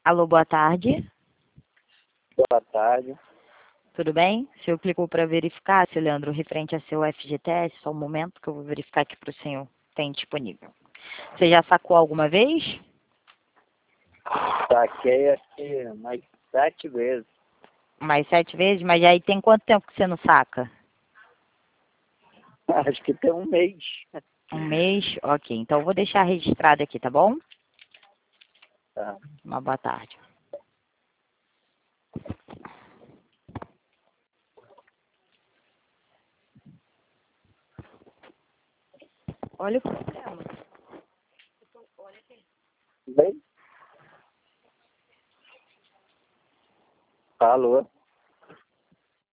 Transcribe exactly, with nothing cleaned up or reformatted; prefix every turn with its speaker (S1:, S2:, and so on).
S1: Alô, boa tarde.
S2: Boa tarde.
S1: Tudo bem? O senhor clicou para verificar, seu Leandro, referente a seu F G T S, só um momento que eu vou verificar aqui para o senhor tem disponível. Você já sacou alguma vez?
S2: Saquei aqui mais sete vezes.
S1: Mais sete vezes? Mas aí tem quanto tempo que você não saca?
S2: Acho que tem um mês.
S1: Um mês? Ok, então eu vou deixar registrado aqui, tá bom?
S2: Tá.
S1: Uma boa tarde. Olha o problema.
S2: Bem? Alô?